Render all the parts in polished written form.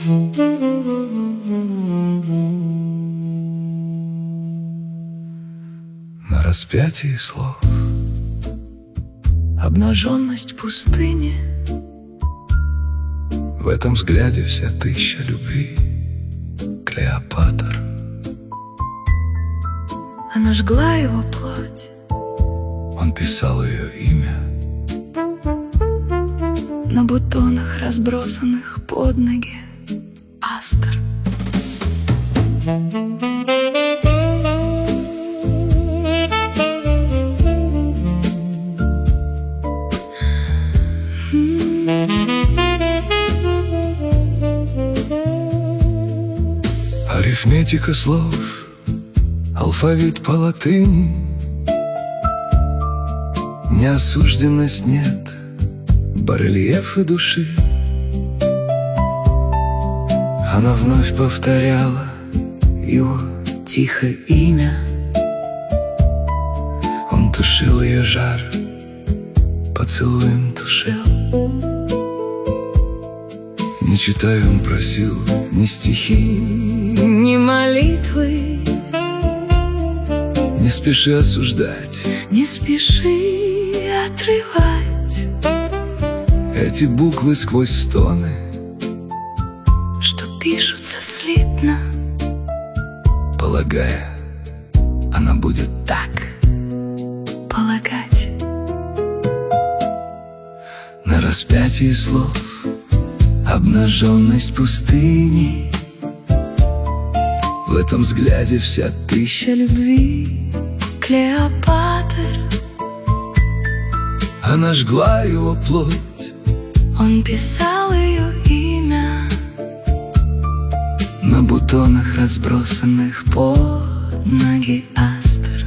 На распятии слов обнаженность пустыни. В этом взгляде вся тысяча любви. Клеопатр. Она жгла его плоть. Он писал ее имя На бутонах, разбросанных под ноги. Астр. Арифметика слов, алфавит по латыни. Неосужденность нет, барельефы души. Она вновь повторяла его тихое имя. Он тушил ее жар, поцелуем тушил. Не читая, он просил ни стихи, ни молитвы. Не спеши осуждать, не спеши отрывать эти буквы сквозь стоны, что пишутся слитно, полагая, она будет так полагать. На распятии слов обнаженность пустыни. В этом взгляде вся тысяча любви. Клеопатр. Она жгла его плоть. Он писал ее имя на бутонах, разбросанных под ноги. Астр.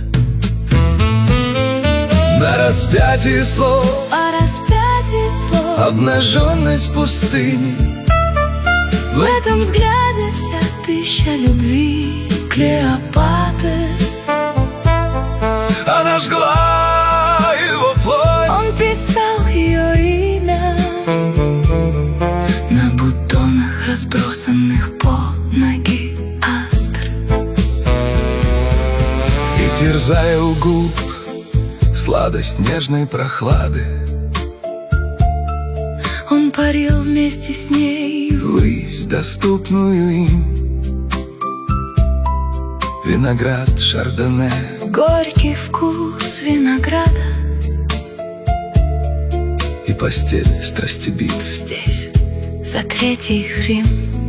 На распятии слов, о распятии слов, обнаженность пустыни. В этом взгляде вся тысяча любви. Клеопатр. Она жгла его плоть. Он писал ее имя на бутонах, разбросанных под ноги. Астр. И терзая у губ сладость нежной прохлады, он парил вместе с ней ввысь, доступную им. Виноград шардоне, горький вкус винограда. И постель страсти битв. Здесь за третий Рим.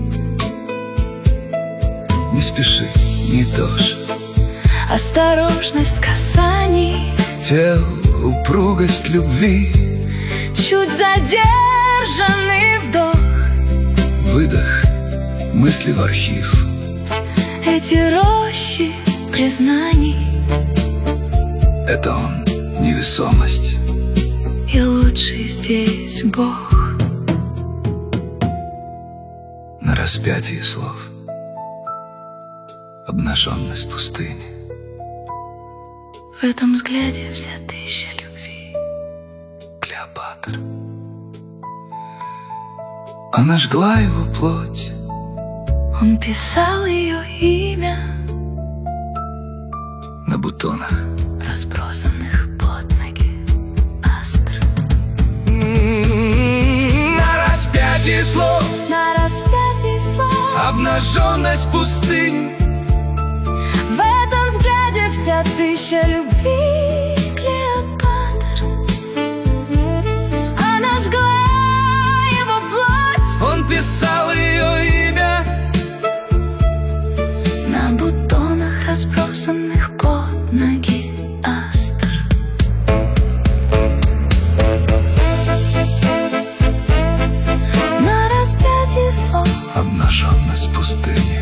Не спеши, не дождь, осторожность касаний, тел, упругость любви, чуть задержанный вдох, выдох, мысли в архив. Эти рощи признаний. Это он, невесомость. И лучший здесь Бог. На распятии слов обнаженность пустыни. В этом взгляде вся тысяча любви. Клеопатр. Она жгла его плоть. Он писал ее имя на бутонах, разбросанных под ноги. Астр. На распятии слов, на распятии слов, обнаженность пустыни. В этом взгляде вся тысяча любви. Клеопатр. Она жгла его плоть. Он писал ее имя на бутонах, разбросанных под ноги. Астр. На распятии слов, обнаженность пустыни.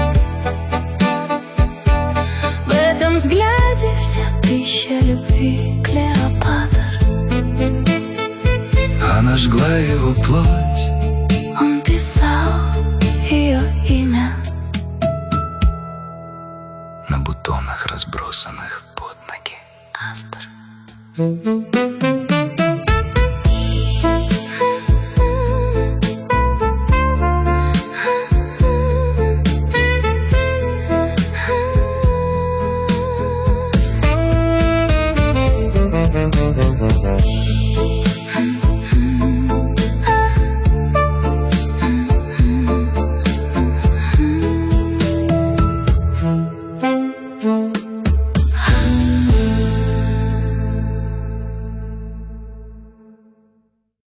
в этом взгляде вся тысяча любви. Клеопатр. Она жгла его плоть. Он писал ее имя на бутонах, разбросанных под ноги. Астр. Thank